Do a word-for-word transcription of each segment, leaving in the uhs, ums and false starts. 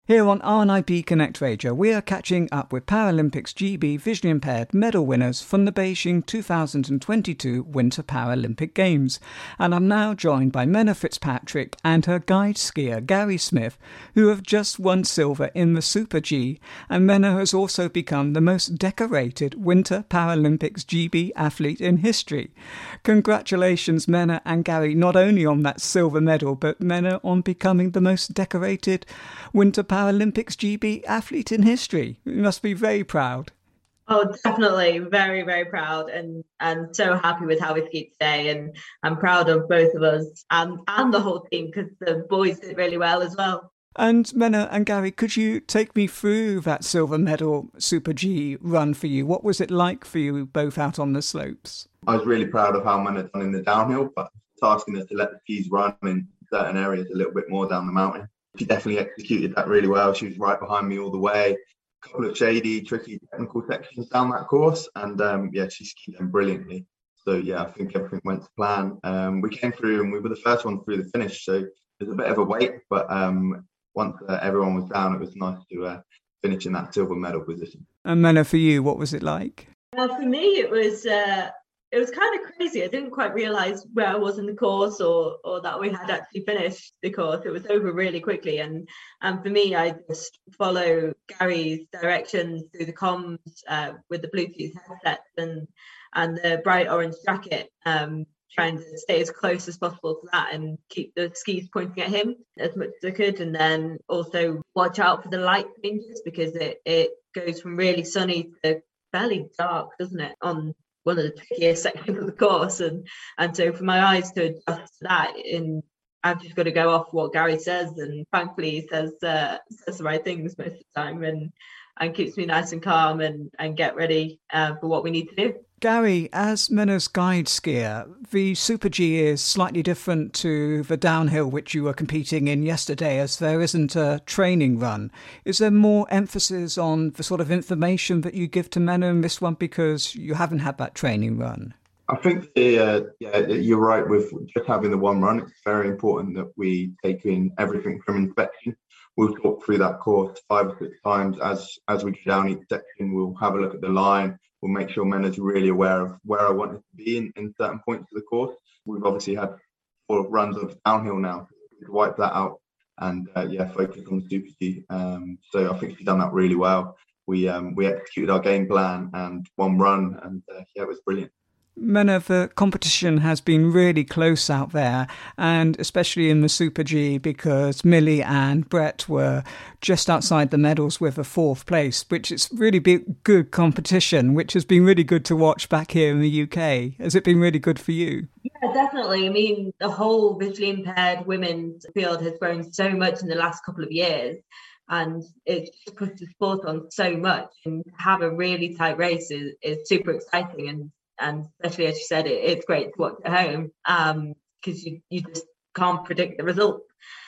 Here on R N I B Connect Radio, we are catching up with Paralympics G B visually impaired medal winners from the Beijing two thousand twenty-two Winter Paralympic Games. And I'm now joined by Menna Fitzpatrick and her guide skier Gary Smith, who have just won silver in the Super G. And Menna has also become the most decorated Winter Paralympics G B athlete in history. Congratulations, Menna and Gary, not only on that silver medal, but Menna on becoming the most decorated Winter Paralympics G B athlete in history. You must be very proud. Oh, definitely. Very, very proud and, and so happy with how we skied today. And I'm proud of both of us and, and the whole team because the boys did really well as well. And Menna and Gary, could you take me through that silver medal Super G run for you? What was it like for you both out on the slopes? I was really proud of how Menna done in the downhill, but tasking us to let the Ps run in certain areas a little bit more down the mountain. She definitely executed that really well. She was right behind me all the way. A couple of shady, tricky technical sections down that course. And um, yeah, she skied them brilliantly. So yeah, I think everything went to plan. Um, we came through and we were the first one through the finish. So it was a bit of a wait, but um, once uh, everyone was down, it was nice to uh, finish in that silver medal position. And Menna, for you, what was it like? Uh, for me, it was... Uh... It was kind of crazy. I didn't quite realise where I was in the course or or that we had actually finished the course. It was over really quickly. And and for me, I just follow Gary's directions through the comms uh, with the Bluetooth headset and, and the bright orange jacket, um, trying to stay as close as possible to that and keep the skis pointing at him as much as I could. And then also watch out for the light changes because it, it goes from really sunny to fairly dark, doesn't it, on one of the trickiest sections of the course, and and so for my eyes to adjust to that, in I've just got to go off what Gary says, and thankfully he says uh, says the right things most of the time, and and keeps me nice and calm and and get ready uh, for what we need to do. Gary, as Menna's guide skier, the Super G is slightly different to the downhill which you were competing in yesterday, as there isn't a training run. Is there more emphasis on the sort of information that you give to Menna in this one because you haven't had that training run? I think the, uh, yeah, you're right with just having the one run. It's very important that we take in everything from inspection. We'll talk through that course five or six times as as we go down each section. We'll have a look at the line. We'll make sure Menna's really aware of where I want it to be in, in certain points of the course. We've obviously had four runs of downhill now. We've wiped that out and uh, yeah, focus on the Super G. Um, so I think she's done that really well. We um, we executed our game plan and one run, and uh, yeah, it was brilliant. Menna, the competition has been really close out there, and especially in the Super G, because Millie and Brett were just outside the medals with a fourth place, which is really big, good competition, which has been really good to watch back here in the U K. Has it been really good for you? Yeah, definitely. I mean, the whole visually impaired women's field has grown so much in the last couple of years. And it's just pushed the sport on so much, and to have a really tight race is, is super exciting. And And especially, as you said, it, it's great to watch at home because um, you, you just can't predict the result.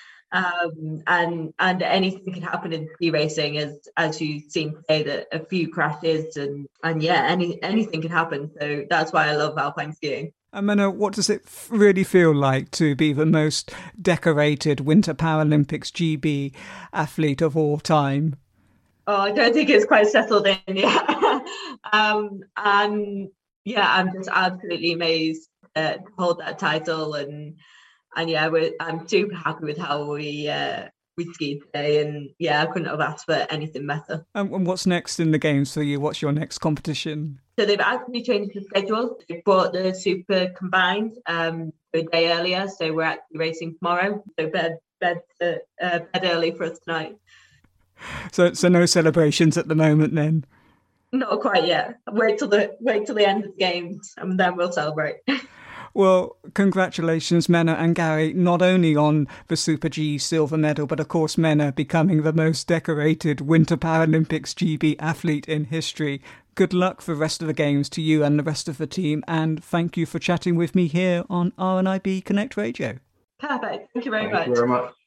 Um, and and anything can happen in ski racing, as as you've seen today, that a few crashes and and yeah, any anything can happen. So that's why I love alpine skiing. And Menna, what does it really feel like to be the most decorated Winter Paralympics G B athlete of all time? Oh, I don't think it's quite settled in yet. um, and yeah, I'm just absolutely amazed uh, to hold that title, and and yeah, we're, I'm super happy with how we uh, we skied today, and yeah, I couldn't have asked for anything better. Um, and what's next in the games for you? What's your next competition? So they've actually changed the schedule. They've brought the Super combined um, a day earlier, so we're actually racing tomorrow. So bed bed uh, uh, bed early for us tonight. So so no celebrations at the moment then. Not quite yet. Wait till the wait till the end of the games, and then we'll celebrate. Well, congratulations, Menna and Gary, not only on the Super G silver medal, but of course Menna becoming the most decorated Winter Paralympics G B athlete in history. Good luck for the rest of the games to you and the rest of the team, and thank you for chatting with me here on R N I B Connect Radio. Perfect. Thank you very Thank much. you very much.